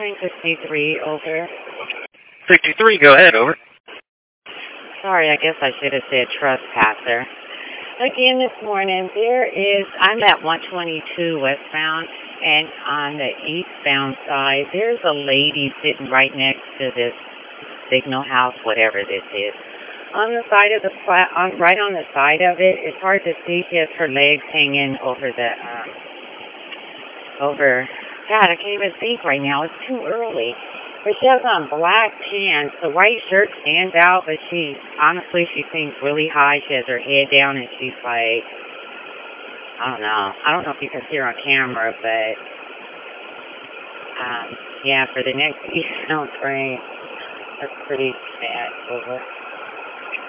train 63, over. 63, go ahead, over. Sorry, I guess I should have said trespasser. Again, this morning, I'm at 122 westbound, and on the eastbound side, there's a lady sitting right next to this signal house, whatever this is. On the side of right on the side of it, it's hard to see because her legs hanging over God, I can't even think right now. It's too early. But she has on black pants. The white shirt stands out, but she seems really high. She has her head down, and she's like, I don't know. I don't know if you can see her on camera, but yeah, for the next eastbound train, that's pretty bad. Over.